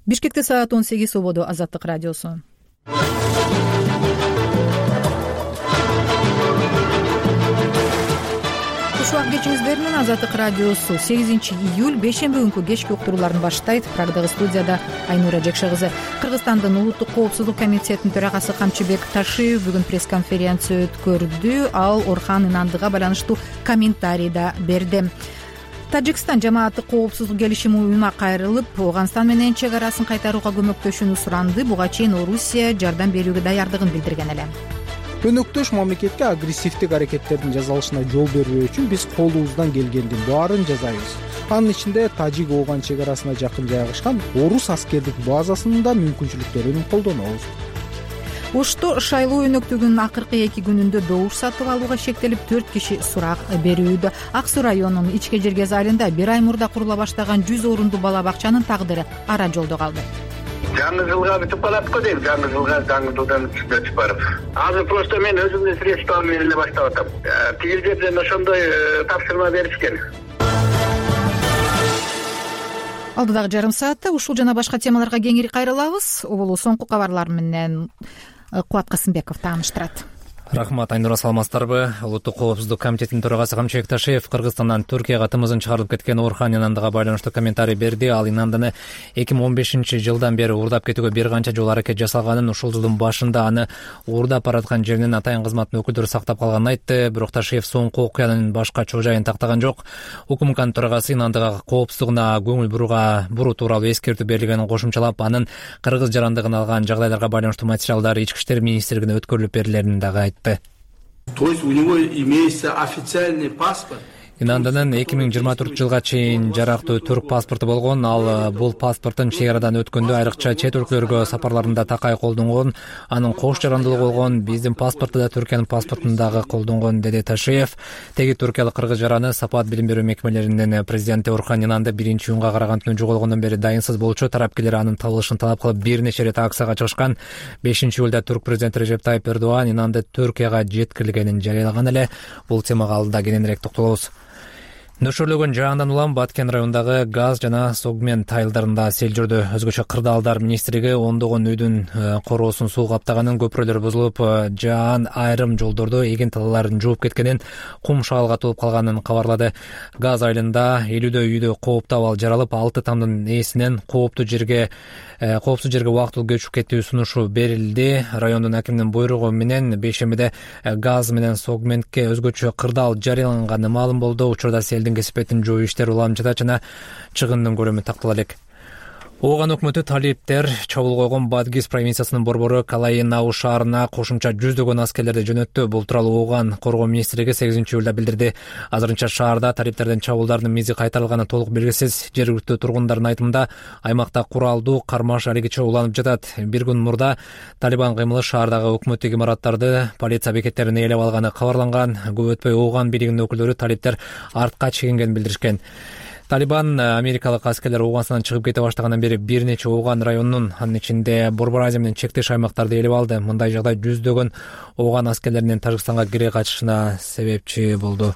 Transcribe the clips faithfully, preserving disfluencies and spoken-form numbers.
Бишкекте саат он сегиз, ободо Азаттык радиосу. Куш убак кечиңиздер менен Азаттык радиосу сегизинчи июль бейшемби күнкү кечки уктурууларын баштайт. Прагдагы студияда Айнура Жекше кызы. Кыргызстандын улуттук коопсуздук комитетинин төрагасы Камчыбек Ташиев бүгүн пресс-конференция өткөрдү. Ал Орхон Инандыга байланыштуу комментарий да берди. Тажикстан жамааттык коопсуздук келишими уюмуна кайрылып, Ооганстан менен чек арасын кайтарууга көмөктөшүүнү суранды. Буга чейин Орусия жардам берүүгө даярдыгын билдирген эле. Өнөктөш мамлекетке агрессивдик аракеттердин жасалышына жол бербөө үчүн биз колубуздан келгендин баарын жасайбыз. Анын ичинде Тажик-Ооган чек арасына жакын жайгашкан орус аскердик базасын да мүмкүнчүлүктөрүн колдонобуз. Ошто шайлоо өнөктүгүнүн акыркы эки күнүндө добуш сатып алууга шектелип, төрт киши сурак берүүдө. Ак Суу районунун Ичке Жергез айылында бир ай мурда курула баштаган жүз орунду бала бакчанын тагдыры ара жолдо калды. Жаңы жылга бүтүп калат го дейм, жаңы жылга жаңы жылдан өтүп барып. Азыр просто мен өзүмдүн средствам менен баштап атам. Тигил жерден ошондой тапшырма беришкен. Алдыдагы жарым саатта ушул жана башка темаларга кеңири кайрылабыз. Оболу соңку кабарлар менен Кубат Касымбеков тааныштырат. Рахмат, Айнура, саламатсыздарбы? Улуттук коопсуздук комитетинин төрагасы Камчыбек Ташиев Кыргызстандан Түркияга тымызын чыгарылып кеткен Орхон Инандыга байланыштуу комментарий берди. Ал Инандыны эки миң он бешинчи жылдан бери уурдап кетүүгө бир канча жолу аракет жасалганын, ушул жылдын башында аны уурдап бараткан жеринен атайын кызматтын өкүлдөрү сактап калганын айтты. Бирок Ташиев соңку окуянын башка чоо жайын тактаган жок. УКМКнын төрагасы Инандыга коопсуздугуна көңүл бурууга буруу тууралуу эскертүү берилгенин кошумчалап, анын кыргыз жарандыгын алган жагдайларга байланыштуу материалдар Ички иштер министрлигине өткөрүлүп берилерин дагы айтты. То есть у него имеется официальный паспорт. Инандынын эки миң жыйырма төртүнчү жылга чейин жарактуу түрк паспорту болгон. Ал бул паспорттун чек арадан өткөндө, айрыкча чет өлкөлөргө сапарларында такай колдонгон. Анын кош жарандылыгы болгон. Биздин паспорту да Түркиянын паспортун дагы колдонгон, деди Ташиев. Теги түркиялык кыргыз жараны Сапат билим берүү мекемелеринин президенти Орхон Инанды биринчи июнга караган түнү жоголгондон бери дайынсыз болчу. Тарапкерлер анын табылышын талап кылып бир нече ирет акцияга чыгышкан. бешинчи июлда түрк президенти Режеп Тайип Эрдоган Инанды Түркияга жеткирилгенин жарыялаган эле. Бул темага алдыда кененирээк токтолобуз. Нөшөрлөгөн жаандан улам Баткен районундагы газ жана Согмент айылдарында сел жүрдү. Өзгөчө кырдаалдар министрлиги ондогон үйдүн короосун суу каптаганын, көпүрөлөр бузулуп, жаан айрым жолдорду эгин талааларын жууп кеткенин, кум шаалга толуп калганын кабарлады. Газ айылында элүүдө үйдө кооптуу абал жаралып, алты тамдын ээсинен кооптуу жерге коопсуз жерге убактылуу көчүп кетүү сунушу берилди. Райондун акиминин буйругу менен бейшембиде газ менен Согментке өзгөчө кырдаал жарыяланганы маалым болду. Учурда селдин кесипетин жоюу иштери улам жатат жана чыгындын көлөмү тактала элек. Ооган өкмөтү талиптер чабуул койгон Бадгиз провинциясынын борбору Калайнау шаарына кошумча жүздөгөн аскерлерди жөнөттү. Бул тууралуу Ооган коргоо министрлиги сегизинчи июлда билдирди. Азырынча шаарда талиптердин чабуулдарынын мизи кайтарылганы толук белгисиз. Жергиликтүү тургундардын айтымында, аймакта куралдуу кармаш алигиче уланып жатат. Бир күн мурда Талибан кыймылы шаардагы өкмөттүк имараттарды, полиция бекеттерин ээлеп алганы кабарланган. Көп өтпөй Ооган бийлигинин өкүлдөрү талиптер артка чегингенин билдиришкен. Талибан америкалык аскерлер Ооганстандан чыгып кете баштагандан бери бир нече Ооган районунун, анын ичинде Борбор Азия менен чектеш аймактарды ээлеп алды. Мындай жагдай жүздөгөн Ооган аскерлеринин Тажикстанга кире качышына себепчи болду.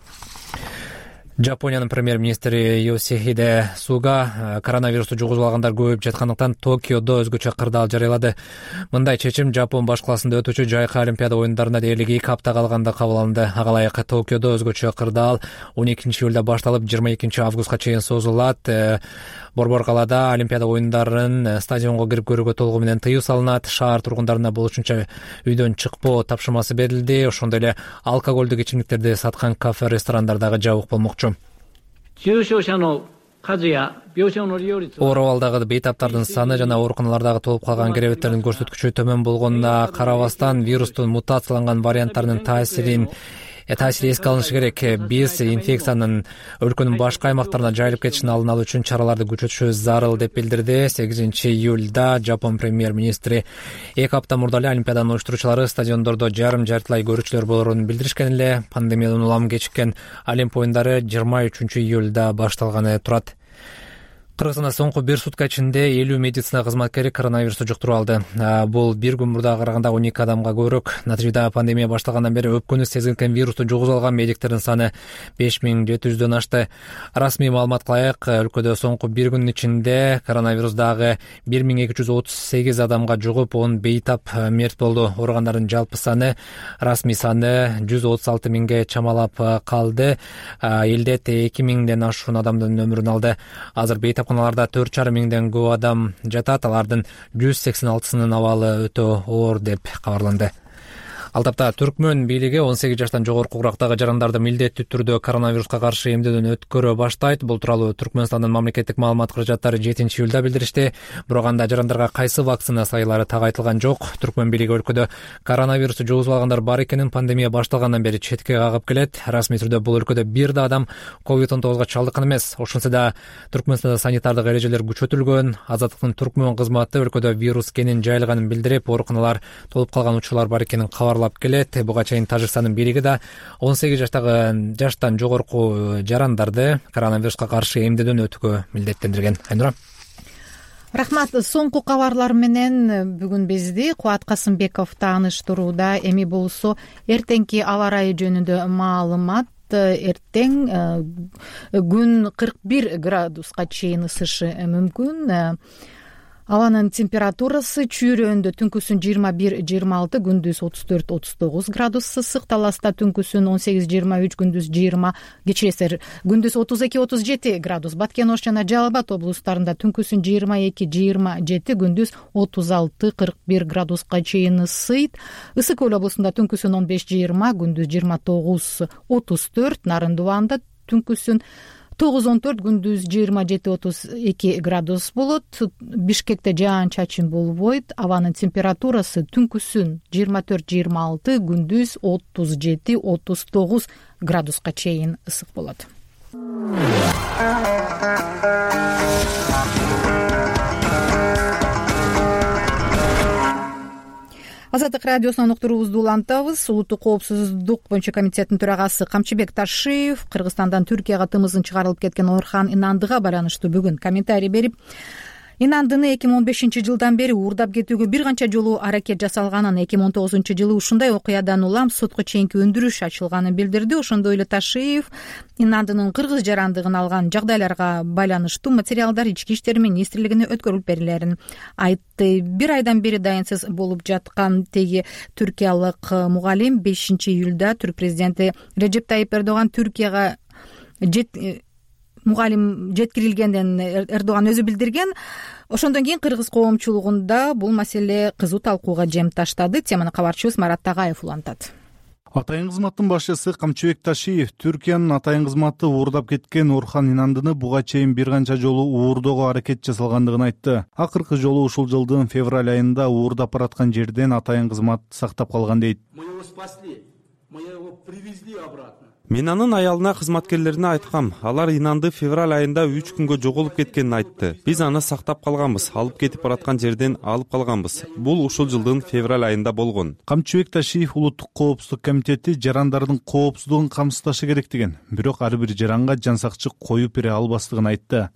Жапониянын премьер-министри Йосихиде Суга коронавирусту жугузуп алгандар көбөйүп жаткандыктан Токиодо өзгөчө кырдаал жарыялады. Мындай чечим Жапон баш каласында өтүүчү жайкы Олимпиада оюндарына дээрлик эки апта калганда кабыл алынды. Ага ылайык Токиодо өзгөчө кырдаал он экинчи июлда башталып жыйырма экинчи августка чейин созулат. Борбор калаада Олимпиада оюндарын стадионго кирип көрүүгө толугу менен тыюу салынат. Шаар тургундарына болушунча үйдөн чыкпоо тапшырмасы берилди. Ошондой эле алкоголдук ичимдиктерди саткан кафе, ресторандар дагы жабык болмокчу. Оор абалдагы бейтаптардын саны жана ооруканалардагы толуп калган керебеттердин көрсөткүчү төмөн болгонуна карабастан, вирустун мутацияланган варианттарынын таасирин таасири эске алынышы керек. Биз инфекциянын өлкөнүн башка аймактарына жайылып кетишин алдын алуу үчүн чараларды күчөтүшүбүз зарыл, деп билдирди. сегизинчи июлда Жапон премьер-министри эки апта мурда эле Олимпиаданын уюштуруучулары стадиондордо жарым жартылай көрүүчүлөр болорун билдиришкен эле. Пандемиядан улам кечиккен Олимп оюндары жыйырма үчүнчү июлда башталганы турат. Кыргызстанда соңку бир сутка ичинде элүү медицина кызматкери коронавирусту жуктуруп алды. Бул бир күн мурдага караганда он эки адамга көбүрөөк. Натыйжада пандемия башталгандан бери өпкөнү сезилген вирусту жугузуп алган медиктердин саны беш миң жети жүздөн ашты. Расмий маалыматка ылайык, өлкөдө соңку бир күнүн ичинде коронавирус дагы бир миң эки жүз отуз сегиз адамга жугуп, он бейтап мерт болду. Ооругандардын жалпы саны, расмий саны жүз отуз алты миңге чамалап калды. Элде эки миңден ашуун адамдын өмүрүн алды. Азыр бейтап каналарда төрт жарым миңден көп адам жатат. Алардын жүз сексен алтысынын абалы өтө оор деп кабарланды. Ал тапта Түркмөн бийлиги он сегиз жаштан жогорку курактагы жарандарды милдеттүү түрдө коронавируска каршы эмдөөдөн өткөрө баштайт. Бул тууралуу Түркмөнстандын мамлекеттик маалымат каражаттары жетинчи июлда билдиришти. Бирок анда жарандарга кайсы вакцина сайылары так айтылган жок. Түркмөн бийлиги өлкөдө коронавирусту жугузуп алгандар бар экенин пандемия башталгандан бери четке кагып келет. Расмий түрдө бул өлкөдө бир да адам ковид он тогузга чалдыккан эмес. Ошентсе да Түркмөнстанда санитардык эрежелер күчөтүлгөн. Азаттыктын Түркмөн кызматы өлкөдө вирус кенен жайылганын билдирип, ооруканалар толуп калган учурлар бар экенин кабарлап келет. Буга чейин Тажикстандын бийлиги да он сегиз жаштагы жаштан жогорку жарандарды коронавируска каршы эмдөөдөн өтүүгө милдеттендирген. Айнура. Рахмат. Соңку кабарлар менен бүгүн бизди Кубат Касымбеков тааныштырууда. Эми болсо эртеңки аба ырайы жөнүндө маалымат. Эртең күн кырк бир градуска чейин ысышы мүмкүн. Абанын температурасы чүйрөндө түнкүсүн жыйырма бир жыйырма алты, күндүз отуз төрт отуз тогуз градус ысык. Таласта түнкүсүн он сегиз жыйырма үч, күндүз жыйырма, кечиресер күндүз отуз эки отуз жети градус. Баткен Ош жана Жалал Абад облустарында түнкүсүн жыйырма эки жыйырма жети, күндүз отуз алты кырк бир градуска чейин ысыйт. Ысык Көл облусунда түнкүсүн он беш жыйырма, күндүз жыйырма тогуз отуз төрт. Нарын Дубаанда түнкүсүн тогуз он төрт, күндүз жыйырма жети отуз эки градус болот. Бишкекте жаан чачын болбойт. Абанын температурасы түнкүсүн жыйырма төрт жыйырма алты, күндүз отуз жети отуз тогуз градуска чейин ысык болот. Азаттык радиосунан уктуруубузду улантабыз. Улуттук коопсуздук боюнча комитеттин төрагасы Камчыбек Ташиев Кыргызстандан Түркияга тымызын чыгарылып кеткен Орхан Инандыга байланыштуу бүгүн комментарий берип, Инандыны эки миң он бешинчи жылдан бери уурдап кетүүгө бир канча жолу аракет жасалганын, эки миң он тогузунчу жылы ушундай окуядан улам сотко чейинки өндүрүш ачылганын билдирди. Ошондой эле Ташиев Инандынын кыргыз жарандыгын алган жагдайларга байланыштуу материалдар Ички иштер министрлигине өткөрүлүп берилерин айтты. Бир айдан бери дайынсыз болуп жаткан теги түркиялык мугалим бешинчи июлда түрк президенти Режеп Тайип Эрдоган Түркияга жет мугалим жеткирилгенден Эрдоган өзү билдирген. Ошондон кийин кыргыз коомчулугунда бул маселе кызуу талкууга жем таштады. Теманы кабарчыбыз Марат Тагаев улантат. Атайын кызматтын башчысы Камчыбек Ташиев Түркиянын атайын кызматы уурдап кеткен Орхан Инандыны буга чейин бир канча жолу уурдоого аракет жасалгандыгын айтты. Акыркы жолу ушул жылдын февраль айында уурдап бараткан жерден атайын кызмат сактап калган дейт. Мен анын аялына, кызматкерлерине айткам. Алар Инанды февраль айында үч күнгө жоголуп кеткенин айтты. Биз аны сактап калганбыз, алып кетип бараткан жерден алып калганбыз. Бул ушул жылдын февраль айында болгон. Камчыбек Ташиев Улуттук коопсуздук комитети жарандардын коопсуздугун камсыздашы керек деген. Бирок ар бир жаранга жан сакчы коюп бере албастыгын айтты.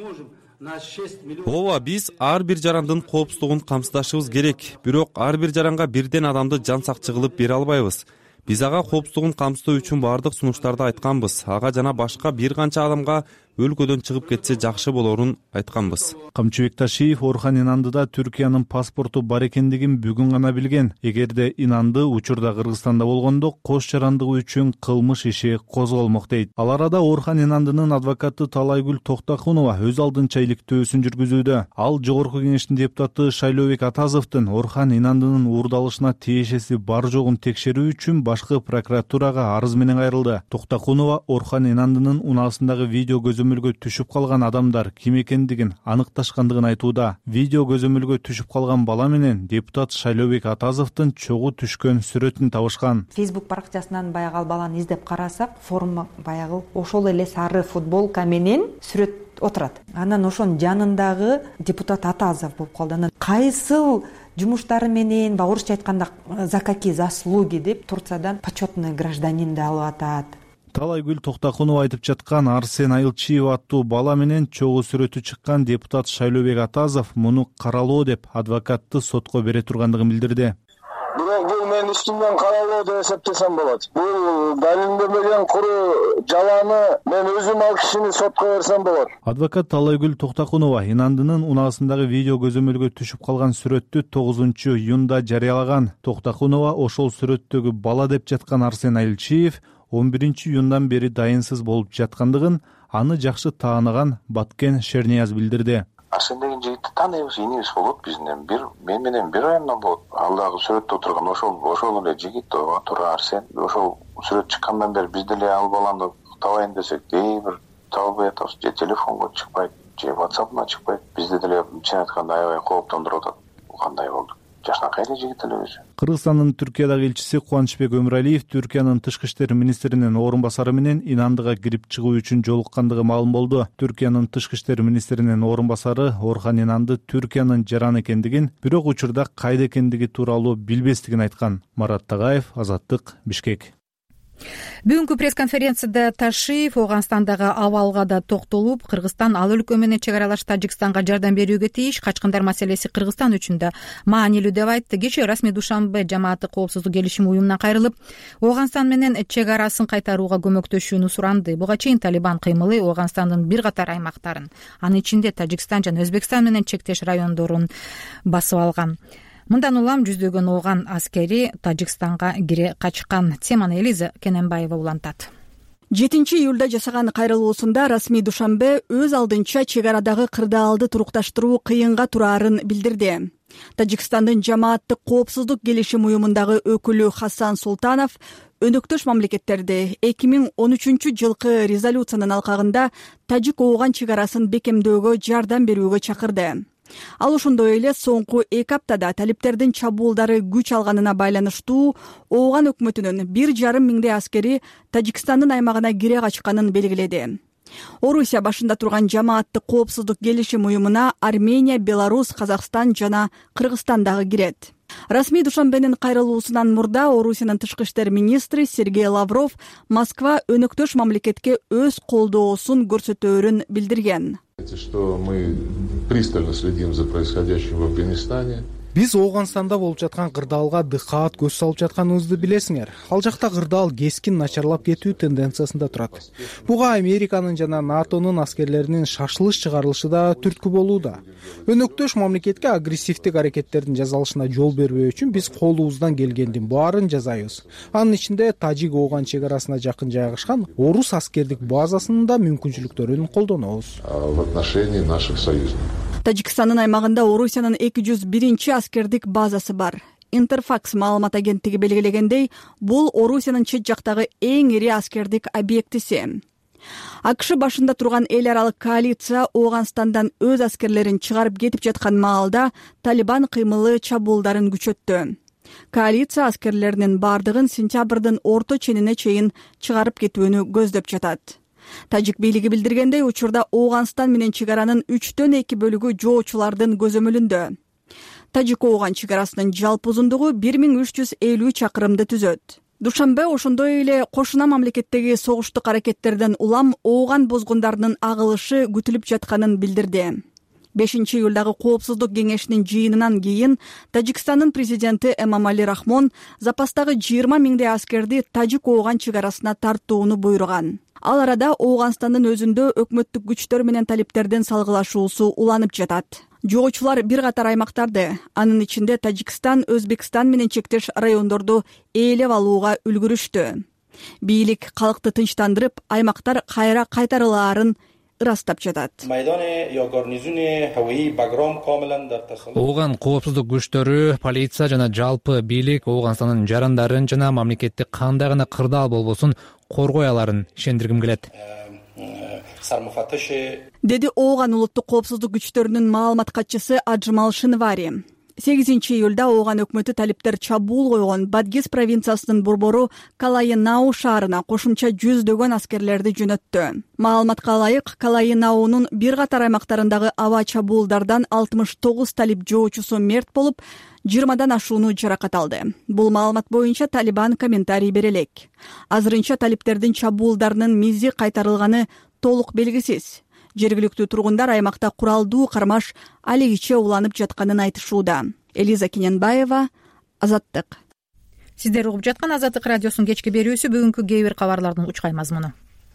Ооба, биз ар бир жарандын коопсуздугун камсыздашыбыз керек. Бирок ар бир жаранга бирден адамды жан сакчы кылып бере албайбыз. Биз ага коопсуздугун камсыздоо үчүн бардык сунуштарды айтканбыз. Ага жана башка бир канча адамга өлкөдөн чыгып кетсе жакшы болорун айтканбыз. Камчыбек Ташиев Орхан Инандыда Түркиянын паспорту бар экендигин бүгүн гана билген. Эгерде Инанды учурда Кыргызстанда болгондо кош жарандыгы үчүн кылмыш иши козголмок дейт. Ал арада Орхан Инандынын адвокаты Талайгүл Токтакунова өз алдынча иликтөөсүн жүргүзүүдө. Ал жогорку кеңештин депутаты Шайлообек Атазовдун Орхан Инандынын уурдалышына тиешеси бар жогун текшерүү үчүн башкы прокуратурага арыз менен кайрылды. Токтакунова Орхан Инандынын унаасындагы видео көзөмөлгө түшүп калган адамдар ким экендигин аныкташкандыгын айтууда. Видео көзөмөлгө түшүп калган бала менен депутат Шайлообек Атазовдун чогуу түшкөн сүрөтүн табышкан. Facebook баракчасынан баягы ал баланы издеп карасак, форма баягы ошол эле сары футболка менен сүрөт отурат. Анан ошонун жанындагы депутат Атазов болуп калды. Анан кайсыл жумуштары менен, ба орусча айтканда за какие заслуги деп Турциядан почетный гражданин да алып атат. Талайгүл Токтакунова айтып жаткан Арсен Айылчиев аттуу бала менен чогуу сүрөтү чыккан депутат Шайлообек Атазов муну каралоо деп адвокатты сотко бере тургандыгын билдирди. Бирок бул менин ишимден каралоо деп эсептесем болот. Бул далилденбеген куру жаланы мен өзүм ал кишини сотко берсем болот. Адвокат Талайгүл Токтакунова инандынын унаасындагы видео көзөмөлгө түшүп калган сүрөттү тогузунчу июнда жарыялаган. Токтакунова ошол сүрөттөгү бала деп жаткан Арсен Айылчиев он биринчи июндан бери дайынсыз болуп жаткандыгын аны жакшы тааныган Баткен Шернияз билдирди. Арсен деген жигитти тааныйбыз, инибиз болот бизден. Бир мен менен бир айымдан болот. Ал дагы сүрөттө отурган ошол ошол эле жигит, ооба туура Арсен. Ошол сүрөт чыккандан бери биз деле ал баланы табайын десек, дей бир табылбай атабыз. Же телефонго чыкпайт, же WhatsApp'ына чыкпайт. Бизди деле чын айтканда аябай кооптондуруп атат. Кандай болду? Жашнакай эле жигит эле өзү. Кыргызстандын Түркиядагы элчиси Кубанычбек Өмүралиев Түркиянын тышкы иштер министринин орун басары менен Инандыга кирип чыгуу үчүн жолуккандыгы маалым болду. Түркиянын тышкы иштер министринин орун басары Орхан Инанды Түркиянын жараны экендигин, бирок учурда кайда экендиги тууралуу билбестигин айткан. Марат Тагаев, Азаттык, Бишкек. Бүгүнкү пресс-конференцияда Ташиев Ооганстандагы абалга да токтолуп, Кыргызстан ал өлкө менен чек аралаш Тажикстанга жардам берүүгө тийиш, качкындар маселеси Кыргызстан үчүн да маанилүү деп айтты. Кечээ расмий Душанбе жамааты коопсуздук келишими уюмунан кайрылып, Ооганстан менен чек арасын кайтарууга көмөктөшүүнү суранды. Буга чейин Талибан кыймылы Ооганстандын бир катар аймактарын, анын ичинде Тажикстан жана Өзбекстан менен чектеш райондорун басып алган. Мындан улам жүздөгөн ооган аскери Тажикстанга кире качкан. Теманы Элиза Кененбаева улантат. жетинчи июлда жасаган кайрылуусунда расмий Душанбе өз алдынча чек арадагы кырдаалды турукташтыруу кыйынга турарын билдирди. Тажикстандын жамааттык коопсуздук келишим уюмундагы өкүлү Хасан Султанов өнөктөш мамлекеттерди эки миң он үчүнчү жылкы резолюциянын алкагында тажик-ооган чек арасын бекемдөөгө жардам берүүгө чакырды. Ал ошондой эле соңку эки аптада талиптердин чабуулдары күч алганына байланыштуу Ооган өкмөтүнүн бир жарым миңдей аскери Тажикстандын аймагына кире качканын белгиледи. Орусия башында турган жамааттык коопсуздук келишим уюмуна Армения, Беларусь, Казакстан жана Кыргызстан дагы кирет. Расмий Душанбенин кайрылуусунан мурда Орусиянын тышкы иштер министри Сергей Лавров Москва өнөктөш мамлекетке өз колдоосун көрсөтөөрүн билдирген. Что мы пристально следим за происходящим в Афганистане. Биз Ооганстанда болуп жаткан кырдаалга дыкаат көз салып жатканыбызды билесиңер. Ал жакта кырдаал кескин начарлап кетүү тенденциясында турат. Буга Американын жана НАТОнун аскерлеринин шашылыш чыгарылышы да түрткү болууда. Өнөктөш мамлекетке агрессивдик аракеттердин жасалышына жол бербөө үчүн биз колубуздан келгендин баарын жасайбыз. Анын ичинде Тажик-Ооган чек арасына жакын жайгашкан орус аскердик базасынын да мүмкүнчүлүктөрүн колдонобуз. В отношении наших союзников. Тажикстандын аймагында Орусиянын эки жүз биринчи аскердик базасы бар. Интерфакс маалымат агенттиги белгилегендей, бул Орусиянын чет жактагы эң ири аскердик объектиси. АКШ башында турган эл аралык коалиция Ооганстандан өз аскерлерин чыгарып кетип жаткан маалда Талибан кыймылы чабуулдарын күчөттү. Коалиция аскерлеринин бардыгын сентябрдын орто ченине чейин чыгарып кетүүнү көздөп жатат. Тажик бийлиги билдиргендей, учурда Ооганстан менен чек аранын үчтөн эки бөлүгү жоочулардын көзөмөлүндө. Тажик-Ооган чек арасынын жалпы узундугу бир миң үч жүз элүү чакырымды түзөт. Душанбе ошондой эле кошуна мамлекеттеги согуштук аракеттерден улам Ооган бозгундарынын агылышы күтүлүп жатканын билдирди. бешинчи июлдагы коопсуздук кеңешинин жыйынынан кийин Тажикстандын президенти Эмомали Рахмон запастагы жыйырма миңдей аскерди Тажик-Ооган чек арасына тартууну буйруган. Ал арада Ооганстандын өзүндө өкмөттүк күчтөр менен талиптердин салгылашуусу уланып жатат. Жоочулар бир катар аймактарды, анын ичинде Тажикстан, Өзбекстан менен чектеш райондорду ээлеп алууга үлгүрүштү. Бийлик калкты тынчтандырып, аймактар кайра кайтарылаарын ырастап жатат. Ооган коопсуздук күчтөрү, полиция жана жалпы бийлик Ооганстандын жарандарын жана мамлекетти кандай гана кырдаал болбосун коргой аларын ишендиргим келет. Деди Ооган улуттук коопсуздук күчтөрүнүн маалымат катчысы Аджмал Шинвари. сегизинчи июлда ооган өкмөтү талиптер чабуул койгон Бадгис провинциясынын борбору Калайынау шаарына кошумча жүздөгөн аскерлерди жөнөттү. Маалыматка ылайык, Калайынаунун бир катар аймактарындагы аба чабуулдардан алтымыш тогуз талип жоочусу мерт болуп, жыйырмадан ашууну жаракат алды. Бул маалымат боюнча Талибан комментарий бере элек. Азырынча талиптердин чабуулдарынын мизи кайтарылганы толук белгисиз. Жергиликтүү тургундар аймакта куралдуу кармаш алегиче уланып жатканын айтышууда. Элиза Кененбаева, Азаттык. Сиздер угуп жаткан Азаттык радиосунун кечки берүүсү. Бүгүнкү кээ бир кабарлардын учкай мазмуну.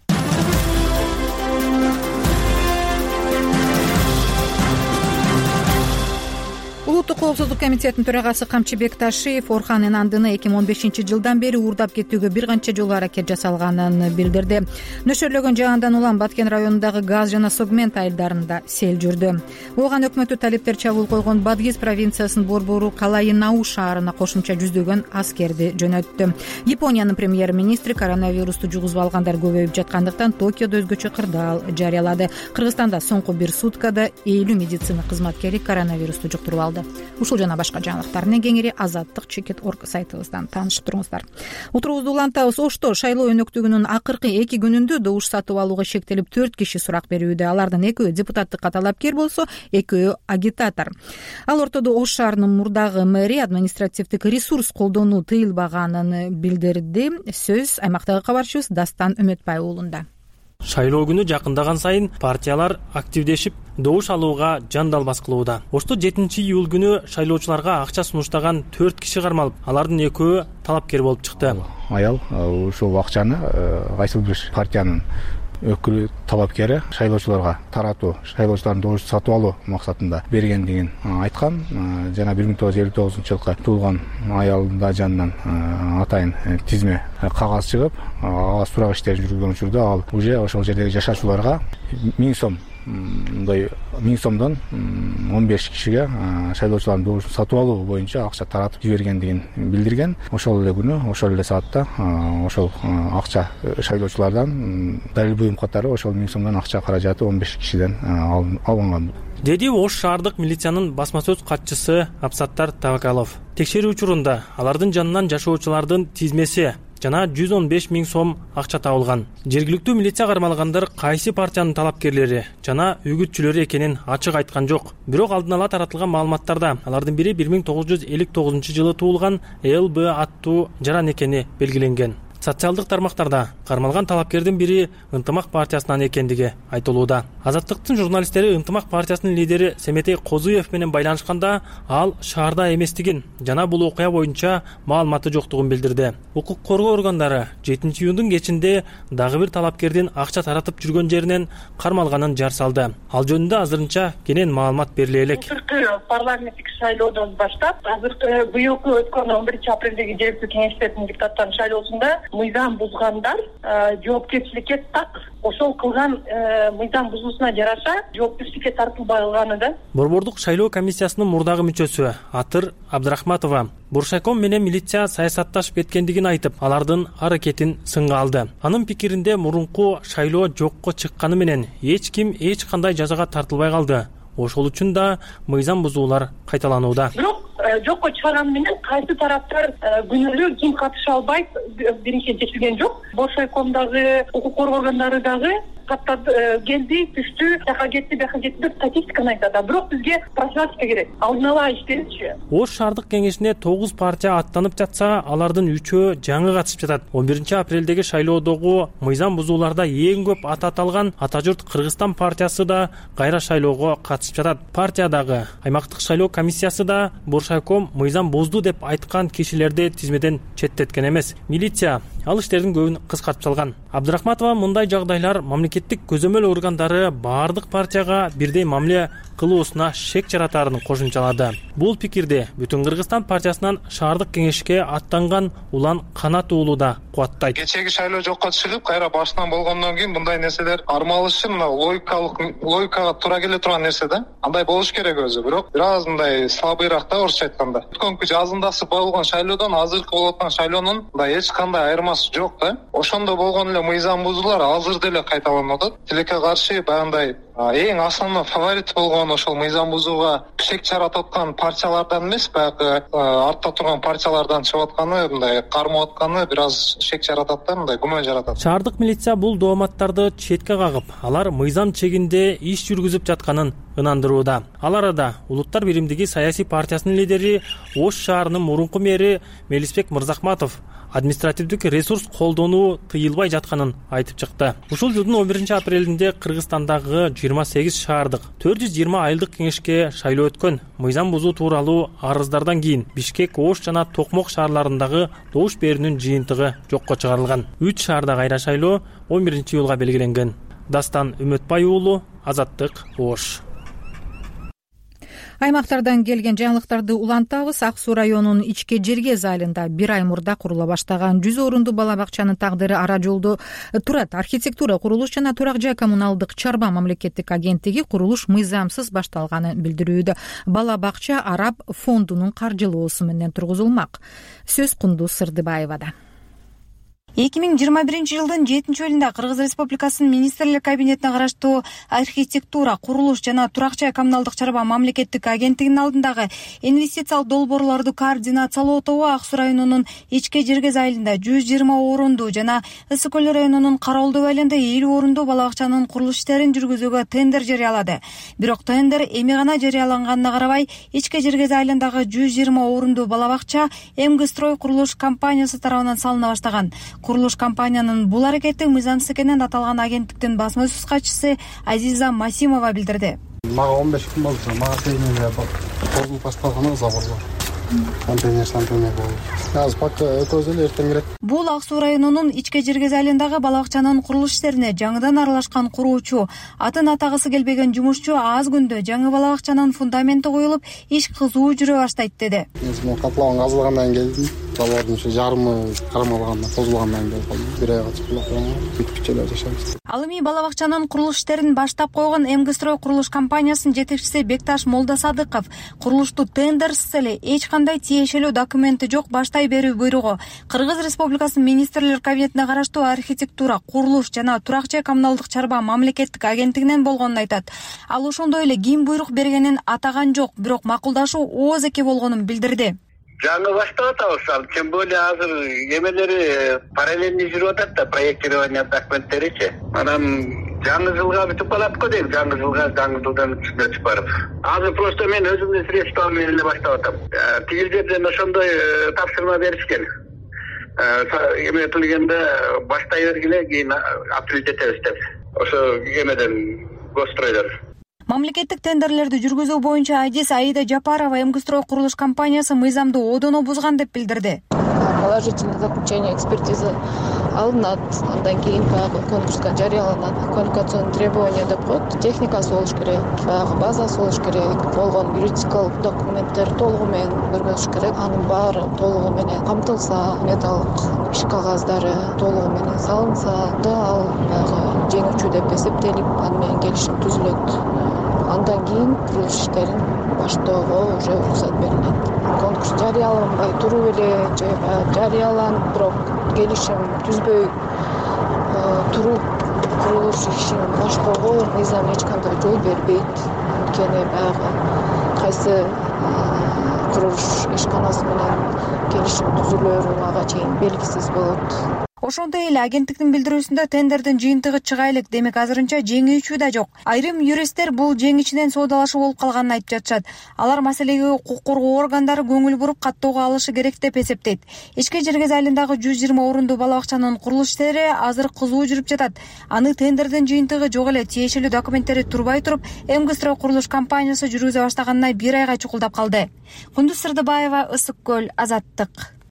Улуттук коопсуздук комитетинин төрагасы Камчыбек Ташиев Орхан Инандыны эки миң он бешинчи жылдан бери уурдап кетүүгө бир канча жолу аракет жасалганын билдирди. Нөшөрлөгөн жаандан улам Баткен районундагы газ жана сегмент айылдарында сел жүрдү. Ооган өкмөттү талиптер чабуул койгон Бадгис провинциясынын борбору Калайынау шаарына кошумча жүздөгөн аскерди жөнөттү. Япониянын премьер-министри коронавирусту жугузуп алгандар көбөйүп жаткандыктан Токиодо өзгөчө кырдаал жарыялады. Кыргызстанда соңку бир суткада элүү медицина кызматкери коронавирусту жуктуруп алды. Ушул жана башка жаңылыктардын кеңири азаттык чекит точка орг сайтыбыздан таанышып туруңуздар. Утурубузду улантабыз. Ошто шайлоо өнөктүгүнүн акыркы эки күнүндө добуш сатып алууга шектелип төрт киши сурак берүүдө. Алардын экөө депутаттыкка талапкер болсо, экөө агитатор. Ал ортодо Ош шаарынын мурдагы мэри административдик ресурс колдонуу тыйылбаганын билдирди. Сөз аймактагы кабарчыбыз Дастан Үмөтбай уулунда. Шайлоо күнү жакындаган сайын партиялар активдешип, добуш алууга жандалбас кылууда. Ошто жетинчи июль күнү шайлоочуларга акча сунуштаган төрт киши кармалып, алардын экөө талапкер болуп чыкты. Аял ушул акчаны кайсыл бир партиянын өкүлү талапкери шайлоочуларга таратуу, шайлоочулардын добуш сатып алуу максатында бергендигин айткан. Жана бир миң тогуз жүз элүү тогузунчу жылкы туулган аялда жанынан атайын тизме кагаз чыгып, ага сурак иштери жүргөн учурда ал уже ошол жердеги жашаачуларга миң сом мындай миң сомдон он беш кишиге шайлоочулардын добушун сатып алуу боюнча акча таратып жибергендигин билдирген. Ошол эле күнү, ошол эле саатта ошол акча шайлоочулардан далил буюм катары ошол миң сомдон акча каражаты он беш кишиден алынган. Деди Ош шаардык милициянын басма сөз катчысы Абсаттар Табакалов. Текшерүү учурунда алардын жанынан жашоочулардын тизмеси жана жүз он беш миң сом акча табылган. Жергиликтүү милиция кармалгандар кайсы партиянын талапкерлери жана үгүтчүлөрү экенин ачык айткан жок. Бирок алдын ала таратылган маалыматтарда алардын бири бир миң тогуз жүз элүү тогузунчу жылы туулган Эл Б аттуу жаран экени белгиленген. Социалдык тармактарда кармалган талапкердин бири Ынтымак партиясынан экендиги айтылууда. Азаттыктын журналисттери Ынтымак партиясынын лидери Семетей Козуев менен байланышканда ал шаарда эместигин жана бул окуя боюнча маалыматы жоктугун билдирди. Укук коргоо органдары жетинчи июндун кечинде дагы бир талапкердин акча таратып жүргөн жеринен кармалганын жар салды. Ал жөнүндө азырынча кенен маалымат бериле элек. Парламенттик шайлоодон баштап азыркы быйылкы өткөн он биринчи апрелдеги жергиликтүү кеңештердин депутаттарынын шайлоосунда мыйзам бузгандар жоопкерчиликке так ошол кылган мыйзам бузуусуна жараша жоопкерчиликке тартылбай калганы да. Борбордук шайлоо комиссиясынын мурдагы мүчөсү Атыр Абдрахматова Буршайком менен милиция саясатташып кеткендигин айтып, алардын аракетин сынга алды. Анын пикиринде мурунку шайлоо жокко чыкканы менен эч ким эч кандай жазага тартылбай калды. Ошол үчүн да мыйзам бузуулар кайталанууда. Бирок жокко чыгарган менен кайсы тараптар күнөөлүү ким катыша албайт биринчиден чечилген жок. Боршайкомдагы укук коргоо органдары дагы каттап келди, түштү, жака кетти, бияка кетти деп статистиканы айтат. Бирок бизге профилактика керек. Алдын ала иштеричи. Ош шаардык кеңешине тогуз партия аттанып жатса, алардын үчөө жаңы катышып жатат. он биринчи апрелдеги шайлоодогу мыйзам бузууларда эң көп аты аталган Ата журт Кыргызстан партиясы да кайра шайлоого катышып жатат. Партиядагы аймактык шайлоо комиссиясы да Боршайком мыйзам бузду деп айткан кишилерди тизмеден четтеткен эмес. Милиция ал иштердин көбүн кыскартып салган. Абдрахматова мындай жагдайлар мамлекеттик көзөмөл органдары баардык партияга бирдей мамиле кылуусуна шек жаратарын кошумчалады. Бул пикирди Бүтүн Кыргызстан партиясынан шаардык кеңешке аттанган Улан Канат уулу да кубаттайт. Кечеги шайлоо жокко чыгып, кайра башынан болгондон кийин мындай нерселер армалышы мына логикалык логикага туура келе турган нерсе да. Андай болуш керек өзү, бирок бир аз мындай слабыйраак да орусча айтканда. Өткөнкү жазындасы болгон шайлоодон азыркы болуп аткан шайлоонун мындай эч кандай айырмасы жок да. Ошондо болгон эле мыйзам бузуулар азыр деле кайталанып атат. Тилекке каршы баягындай эң основной фаворит болгон ошол мыйзам бузууга шек жаратып аткан партиялардан эмес, баягы артта турган партиялардан чыгып атканы, мындай кармап атканы бир аз шек жаратат да, мындай күмөн жаратат. Шаардык милиция бул дооматтарды четке кагып, алар мыйзам чегинде иш жүргүзүп жатканын ынандырууда. Ал арада Улуттар биримдиги саясий партиясынын лидери Ош шаарынын мурунку мэри Мелисбек Мырзахматов административдик ресурс колдонуу тыйылбай жатканын айтып чыкты. Ушул жылдын он биринчи апрелинде Кыргызстандагы жыйырма сегиз шаардык төрт жүз жыйырма айылдык кеңешке шайлоо өткөн. Мыйзам бузуу тууралуу арыздардан кийин Бишкек, Ош жана Токмок шаарларындагы добуш берүүнүн жыйынтыгы жокко чыгарылган. үч шаарда кайра шайлоо он биринчи июлга белгиленген. Дастан Үмөтбай уулу, Азаттык, Ош. Аймактардан келген жаңылыктарды улантабыз. Ак Суу районунун Ичке Жергез айылында бир ай мурда курула баштаган жүз орунду бала бакчанын тагдыры ара жолдо турат. Архитектура, курулуш жана турак жай коммуналдык чарба мамлекеттик агенттиги курулуш мыйзамсыз башталганын билдирүүдө. Бала бакча Араб фондунун каржылоосу менен тургузулмак. Сөз Кундуз Сырдыбаевада. эки миң жыйырма биринчи жылдын жетинчи июлунда Кыргыз Республикасынын министрлер кабинетине караштуу архитектура, курулуш жана турак жай коммуналдык чарба мамлекеттик агенттигинин алдындагы инвестициялык долбоорлорду координациялоо тобу Ак Суу районунун Ичке Жергез айылында жүз жыйырма орунду жана Ысык Көл районунун Караолдуу айылында элүү орунду бала бакчанын курулуш иштерин жүргүзүүгө тендер жарыялады. Бирок тендер эми гана жарыяланганына карабай, Ичке Жергез айылындагы жүз жыйырма орунду бала бакча МГстрой курулуш компаниясы тарабынан салына баштаган. Курулуш компаниянын бул аракети мыйзамсыз экенин аталган агенттиктин басма сөз катчысы Азиза Масимова билдирди. Мага он беш күн болду, мага тегинде козулуп башталганы забырлар. Контейнер контейнер болду. Азыр пока өтөбүз эле, эртең келет. Бул Ак Суу районунун Ичке Жергез айылындагы бала бакчанын курулуш иштерине жаңыдан аралашкан куруучу, атын атагысы келбеген жумушчу аз күндө жаңы бала бакчанын фундаменти коюлуп, иш кызуу жүрө баштайт деди. Мен катлабан казылгандан келдим. Забордун ушу жарымы кармалгандан, козулгандан келдим. Бир айга чыккан, бүт-бүтчөлөр жашайбыз. Ал эми бала бакчанын курулуш иштерин баштап койгон МГстрой курулуш компаниясынын жетекчиси Бекташ Молдасадыков курулушту тендерсиз эле эч кандай тиешелүү документи жок баштай берүү буйругу Кыргыз Республикасынын министрлер кабинетине караштуу архитектура, курулуш жана турак жай коммуналдык чарба мамлекеттик агенттигинен болгонун айтат. Ал ошондой эле ким буйрук бергенин атаган жок, бирок макулдашуу ооз-эке болгонун билдирди. Жаңы баштап атабыз, тем более азыр эмелери параллельный жүрүп атат да, проектирование документтеричи. Анан жаңы жылга бүтүп калат го дейм, жаңы жылга жаңы жылдан өтүп барып. Азыр просто мен өзүмдүн средства менен эле баштап атам. Тигил жерден ошондой тапшырма беришкен. Эметилгенде баштай бергиле, кийин апрелде этебиз деп. Ошо эмеден госстройлор. Мамлекеттик тендерлерди жүргүзүү боюнча Адис Аида Жапарова МГстрой курулуш компаниясы мыйзамды одоно бузган деп билдирди. Положительное заключение экспертизы алынат, андан кийин баягы конкурска жарыяланат. Квалификационный требования деп коет, техникасы болуш керек, баягы базасы болуш керек, болгон юридикалык документтер толугу менен көргөзүш керек. Анын баары толугу менен камтылса, металлык иш кагаздары толугу менен салынса да ал баягы жеңүүчү деп эсептелип, аны менен келишим түзүлөт. Андан кийин курулуш иштерин баштоого уже уруксат берилет. Конкурс жарыяланбай туруп эле же жарыяланып, бирок келишим түзбөй туруп курулуш ишин баштоого мыйзам эч кандай жол бербейт. Анткени баягы кайсы курулуш ишканасы менен келишим түзүлөрү ага чейин белгисиз болот. Ошондой эле агенттиктин билдирүүсүндө тендердин жыйынтыгы чыга элек, демек азырынча жеңүүчү да жок. Айрым юристтер бул жеңичинен соодалашуу болуп калганын айтып жатышат. Алар маселеге укук коргоо органдары көңүл буруп каттоого алышы керек деп эсептейт. Ичке Жергез айылындагы жүз жыйырма орунду бала бакчанын курулуш иштери азыр кызуу жүрүп жатат. Аны тендердин жыйынтыгы жок эле, тиешелүү документтери турбай туруп, МГстрой курулуш компаниясы жүргүзө баштаганына бир айга чукулдап калды. Кундуз Сырдыбаева, Ысык Көл, Азаттык.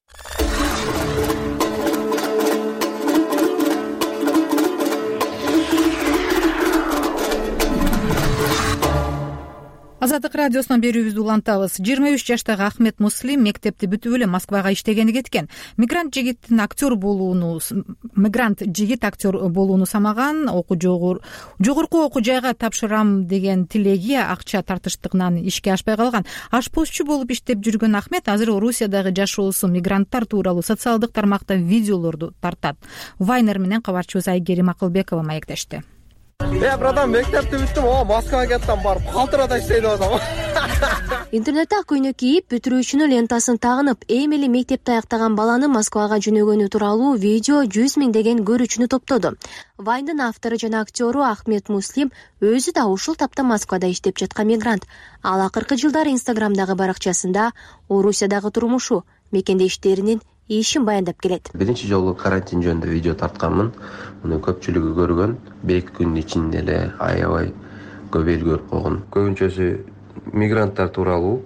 Азаттык радиосунан берүүбүздү улантабыз. жыйырма үч жаштагы Ахмет Муслим мектепти бүтүп эле Москвага иштегени кеткен. Мигрант жигиттин актер болууну, мигрант жигит актер болууну самаган, окуу жогорку окуу жайга тапшырам деген тилеги акча тартыштыгынан ишке ашпай калган. Ашпозчу болуп иштеп жүргөн Ахмет азыр Орусиядагы жашоосу, мигранттар тууралуу социалдык тармакта видеолорду тартат. Вайнер менен кабарчыбыз Айгерим Акылбекова маектешти. Э, братан, мектепти бүттүм, о, Москвага кеттим, барып калтырада иштейт атам. Интернетте ак көйнөк кийип, бүтүрүүчүнүн лентасын тагынып, эми эле мектепти аяктаган баланы Москвага жөнөгөнү тууралуу видео жүз миңдеген көрүүчүнү топтоду. Вайндын автору жана актеру Ахмет Муслим өзү да ушул тапта Москвада иштеп жаткан мигрант. Ал акыркы жылдары Инстаграмдагы баракчасында Орусиядагы турмушу, мекендештеринин ишин баяндап келет. Биринчи жолу карантин жөнүндө видео тартканмын. Муну көпчүлүгү көргөн. бир эки күндүн ичинде эле аябай көп эл көрүп койгон. Көбүнчөсү мигранттар тууралуу.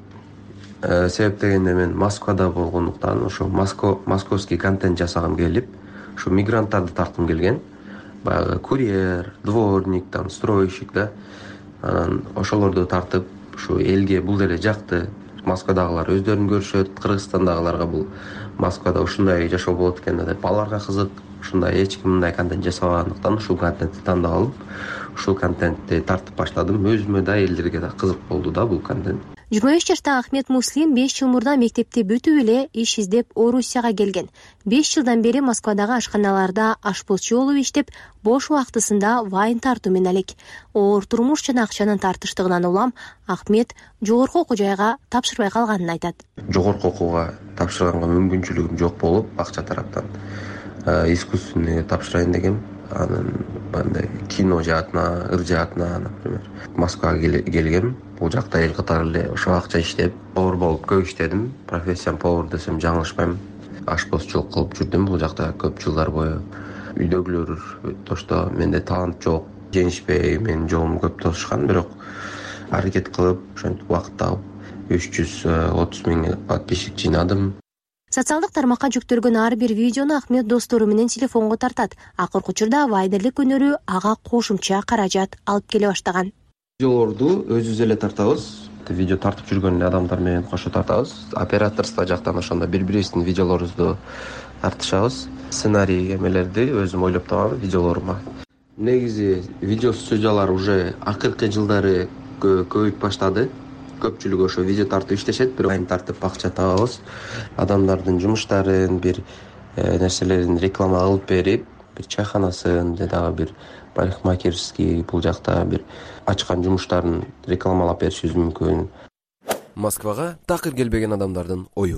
Себеп дегенде мен Москвада болгондуктан ошо московский контент жасагым келип, ушу мигранттарды тарткым келген. Баягы курьер, дворник, там стройщик да. Анан ошолорду тартып, ушу элге бул деле жакты. Москвадагылар өздөрүн көрүшөт, Кыргызстандагыларга бул Москвада ушундай жашоо болот экен деп аларга кызык. Ушундай эч ким мындай контент жасабагандыктан ушул контентти тандап алып, ушул контентти тартып баштадым. Өзүмө да, элдерге да кызык болду да бул контент. жыйырма үч жаштагы Ахмет Муслим беш жыл мурда мектепти бүтүп эле иш издеп Орусияга келген. беш жылдан бери Москвадагы ашканаларда ашпозчу болуп иштеп, бош убактысында вайн тартуу менен алек. Оор турмуш жана акчанын тартыштыгынан улам Ахмет жогорку окуу жайга тапшырбай калганын айтат. Жогорку окууга тапшырганга мүмкүнчүлүгүм жок болуп, акча тараптан искусственный тапшырайын дегем. Анан мындай кино жаатына, ыр жаатына, например, Москвага келгем. Бул жакта эл катары эле ошо акча иштеп, повар болуп көп иштедим. Профессиям повар десем жаңылышпайм. Ашпозчулук кылып жүрдүм бул жакта көп жылдар бою. Үйдөгүлөр тошто менде талант жок, жеңишпей, менин жолум көп тосушкан, бирок аракет кылып, ошентип убакыт тагып үч жүз отуз миң подписчик жыйнадым. Социалдык тармакка жүктөлгөн ар бир видеону Ахмет достору менен телефонго тартат. Акыркы учурда вайдерлик өнөрү ага кошумча каражат алып келе баштаган. Видеолорду өзүбүз эле тартабыз. Видео тартып жүргөн эле адамдар менен кошо тартабыз. Операторство жактан ошондо бири-бирибиздин видеолорубузду тартышабыз. Сценарий эмелерди өзүм ойлоп табам видеолорума. Негизи видео студиялар уже акыркы жылдары көбөйүп баштады. Көпчүлүгү ошо видео тартып иштешет, бирок вайн тартып акча табабыз. Адамдардын жумуштарын, бир нерселерин реклама кылып берип, бир чайханасын же дагы бир парикмахерский бул жакта бир ачкан жумуштарын рекламалап беришибиз мүмкүн. Москвага такыр келбеген адамдардын ою.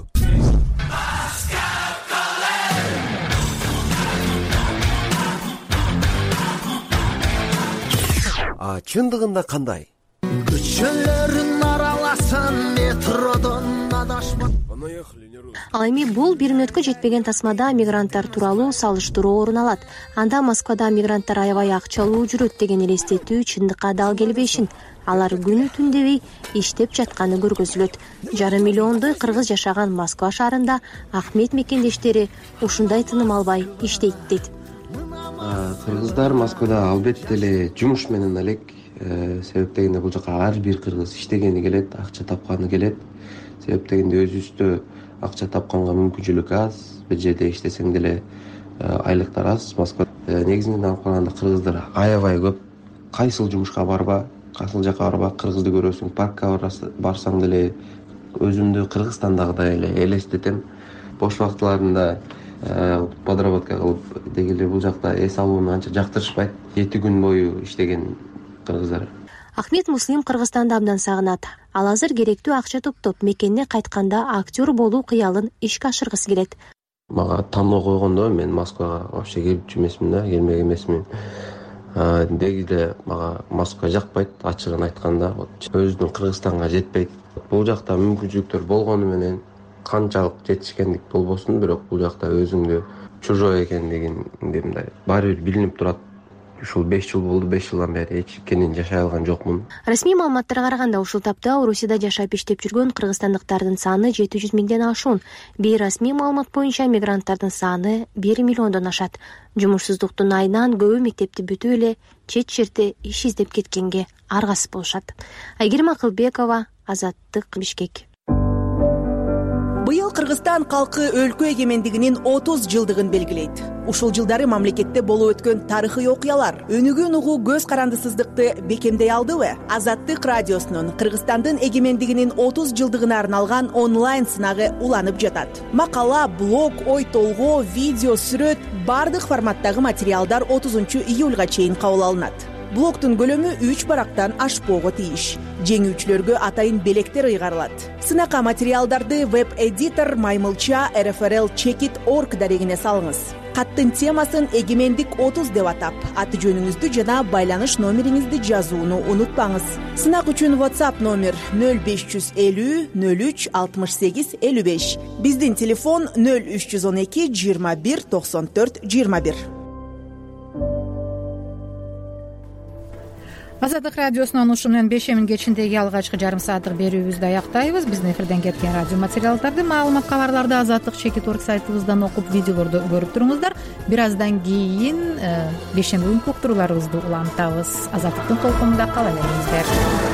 А чындыгында кандай? Көчөлөрүн араласын метродон адашма. Ал эми бул бир мүнөткө жетпеген тасмада мигранттар тууралуу салыштыруу орун алат. Анда Москвада мигранттар аябай акчалуу жүрөт деген элестетүү чындыкка дал келбешин. Алар күнү түн дебей иштеп жатканы көргөзүлөт. Жарым миллиондой кыргыз жашаган Москва шаарында Ахмет мекендештери ушундай тыным албай иштейт дейт. Кыргыздар Москвада албетте эле жумуш менен элек. Себеп дегенде бул жака ар бир кыргыз иштегени келет, акча тапканы келет. Себеп дегенде өзүбүздө акча тапканга мүмкүнчүлүк аз, бир жерде иштесең деле айлыктар аз. Москва негизинен алып караганда кыргыздар аябай көп. Кайсыл жумушка барба, кайсыл жака барба, кыргызды көрөсүң, паркка барсаң деле өзүмдү Кыргызстандагыдай эле элестетем. Бош убактыларында подработка кылып дегеле бул жакта эс алууну анча жактырышпайт. жети күн бою иштеген кыргыздар. Ахмет Муслим Кыргызстанды абдан сагынат. Ал азыр керектүү акча топтоп, мекенине кайтканда актер болуу кыялын ишке ашыргысы келет. Мага тандоо койгондо мен Москвага вообще келчү эмесмин да, келмек эмесмин. Дегиде мага Москва жакпайт, ачыгын айтканда, өзүнүн Кыргызстанга жетпейт. Бул жакта мүмкүнчүлүктөр болгону менен канчалык жетишкендик болбосун, бирок бул жакта өзүңдү чужой экендигинде мындай баары бир билинип турат. Ушул беш жыл болду, беш жылдан бери эч кенен жашай алган жокмун. Расмий маалыматтарга караганда ушул тапта Орусияда жашап иштеп жүргөн кыргызстандыктардын саны жети жүз миңден ашуун. Бейрасмий маалымат боюнча мигранттардын саны бир миллиондон ашат. Жумушсуздуктун айынан көбү мектепти бүтүп эле чет жерде иш издеп кеткенге аргасыз болушат. Айгерим Акылбекова, Азаттык, Бишкек. Быйыл Кыргызстан калкы өлкө эгемендигинин отуз жылдыгын белгилейт. Ушул жылдары мамлекетте болуп өткөн тарыхый окуялар өнүгүүнү угуу көз карандысыздыкты бекемдей алдыбы? Азаттык радиосунун Кыргызстандын эгемендигинин отуз жылдыгына арналган онлайн сынагы уланып жатат. Макала, блог, ой толгоо, видео, сүрөт бардык форматтагы материалдар отузунчу июлга чейин кабыл алынат. блоктун көлөмү үч барактан ашпоого тийиш. Жеңүүчүлөргө атайын белектер ыйгарылат. Сынакка материалдарды веб эдитор маймылча эр эф эр эл чекит точка орг дарегине салыңыз. Каттын темасын эгемендик отуз деп атап, аты жөнүңүздү жана байланыш номериңизди жазууну унутпаңыз. Сынак үчүн WhatsApp номер нөл беш жүз элүү нөл үч алтымыш сегиз элүү беш. Биздин телефон нөл үч жүз он эки жыйырма бир токсон төрт жыйырма бир. Азаттык радиосунун ушу менен бешемин кечиндеги алгачкы жарым сааттык берүүбүздү аяктайбыз. Биздин эфирден кеткен радио материалдарды, маалымат кабарларды азаттык чекит точка орг сайтыбыздан окуп, видеолорду көрүп туруңуздар. Бир аздан кийин бешемби күнкү уктурууларыбызды улантабыз. Азаттыктын толкунунда кала бериңиздер.